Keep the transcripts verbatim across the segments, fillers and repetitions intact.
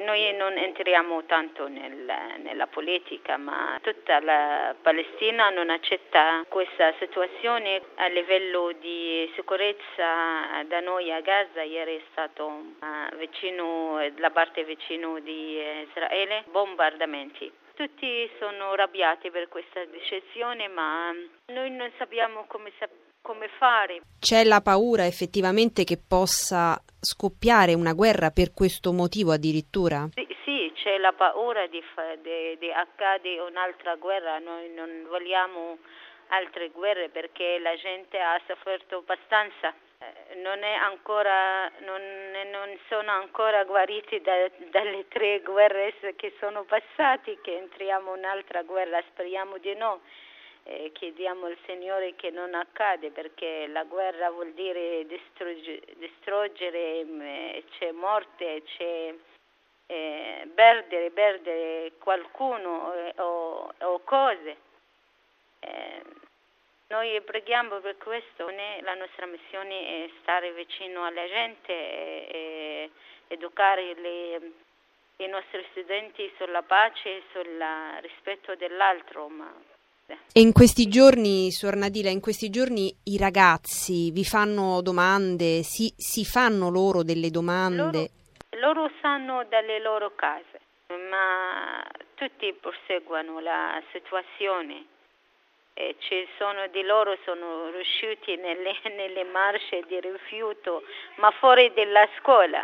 noi non entriamo tanto nel, nella politica, ma tutta la Palestina non accetta questa situazione. A livello di sicurezza da noi a Gaza ieri è stato uh, vicino, la parte vicino di Israele, bombardamenti. Tutti sono arrabbiati per questa decisione, ma noi non sappiamo come, come fare. C'è la paura effettivamente che possa scoppiare una guerra per questo motivo addirittura? Sì, sì, c'è la paura di, di, di accade un'altra guerra. Noi non vogliamo altre guerre perché la gente ha sofferto abbastanza. Non è ancora, non, non sono ancora guariti da, dalle tre guerre che sono passate, che entriamo in un'altra guerra, speriamo di no. Eh, chiediamo al Signore che non accade, perché la guerra vuol dire distrugge, distruggere, eh, c'è morte, c'è eh, perdere, perdere qualcuno eh, o, o cose. Eh, Noi preghiamo per questo, la nostra missione è stare vicino alla gente e, e educare le, i nostri studenti sulla pace e sul rispetto dell'altro. Ma... E in questi giorni, Suor Nadila, in questi giorni i ragazzi vi fanno domande, si, si fanno loro delle domande? Loro, loro sanno dalle loro case, ma tutti proseguono la situazione. E ci sono di loro sono riusciti nelle, nelle marce di rifiuto, ma fuori dalla scuola.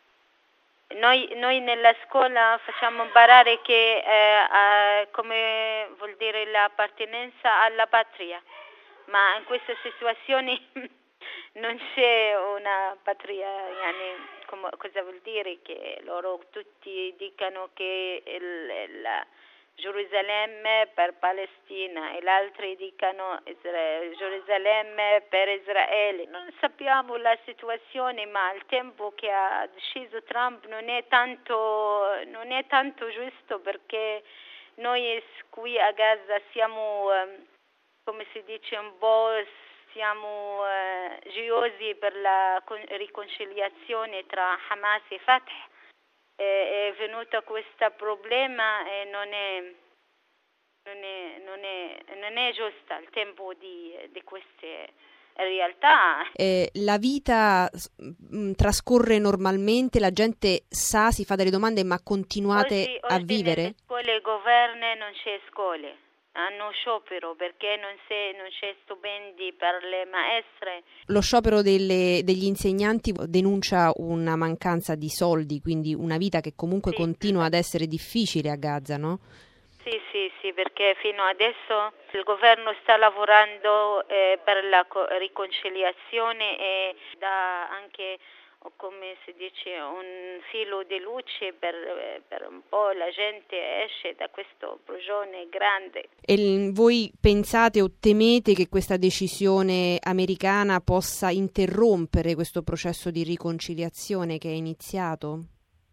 Noi, noi nella scuola facciamo imparare che eh, eh, come vuol dire l'appartenenza alla patria, ma in questa situazione non c'è una patria, yani, come, cosa vuol dire che loro tutti dicano che il, la Gerusalemme per Palestina e gli altri dicano Israele, Gerusalemme per Israele. Non sappiamo la situazione, ma il tempo che ha deciso Trump non è tanto, non è tanto giusto, perché noi qui a Gaza siamo, come si dice, un po' siamo uh, gioiosi per la riconciliazione tra Hamas e Fatah. È venuto questo problema e non è, non è, non è, non è giusto il tempo di, di queste realtà. Eh, la vita mh, trascorre normalmente, la gente sa, si fa delle domande, ma continuate oggi, a oggi vivere? Nelle scuole governo non c'è scuole, hanno sciopero perché non c'è, non c'è stipendi per le maestre. Lo sciopero delle, degli insegnanti denuncia una mancanza di soldi, quindi una vita che comunque sì, continua ad essere difficile a Gaza, no? Sì, sì, sì, perché fino adesso il governo sta lavorando eh, per la co- riconciliazione e dà anche, come si dice, un filo di luce per, per un po' la gente esce da questo prigione grande. E voi pensate o temete che questa decisione americana possa interrompere questo processo di riconciliazione che è iniziato?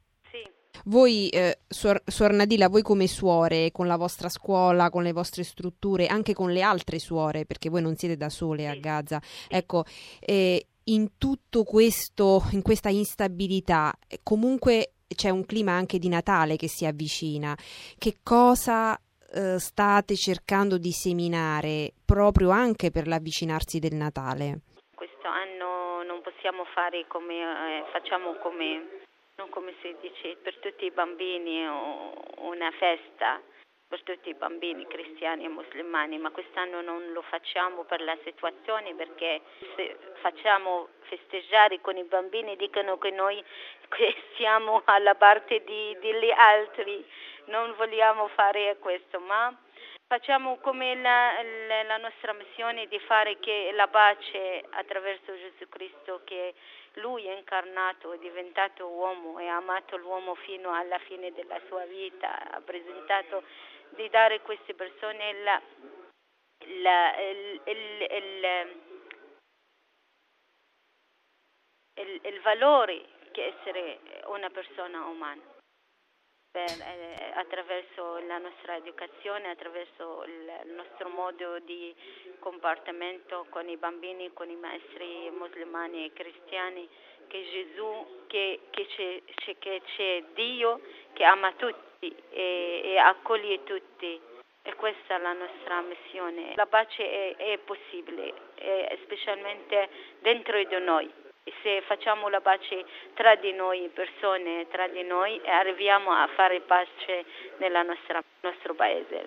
Voi, eh, Suor, Suor Nadila, voi come suore, con la vostra scuola, con le vostre strutture, anche con le altre suore, perché voi non siete da sole a Gaza, ecco, eh, in tutto questo, in questa instabilità, comunque c'è un clima anche di Natale che si avvicina. Che cosa eh, state cercando di seminare proprio anche per l'avvicinarsi del Natale? Questo anno non possiamo fare come eh, facciamo come non come si dice per tutti i bambini una festa per tutti i bambini cristiani e musulmani, ma quest'anno non lo facciamo per la situazione, perché se facciamo festeggiare con i bambini dicono che noi siamo alla parte di, degli altri, non vogliamo fare questo, ma facciamo come la, la, la nostra missione di fare che la pace attraverso Gesù Cristo, che Lui è incarnato, è diventato uomo e ha amato l'uomo fino alla fine della sua vita, ha presentato di dare a queste persone la, la, il, il, il, il, il valore che essere una persona umana. Per, eh, attraverso la nostra educazione, attraverso il, il nostro modo di comportamento con i bambini, con i maestri musulmani e cristiani, che Gesù, che, che, c'è, che c'è Dio che ama tutti e, e accoglie tutti. E questa è la nostra missione. La pace è, è possibile, è specialmente dentro di noi. E se facciamo la pace tra di noi, persone, tra di noi, arriviamo a fare pace nel nostro paese.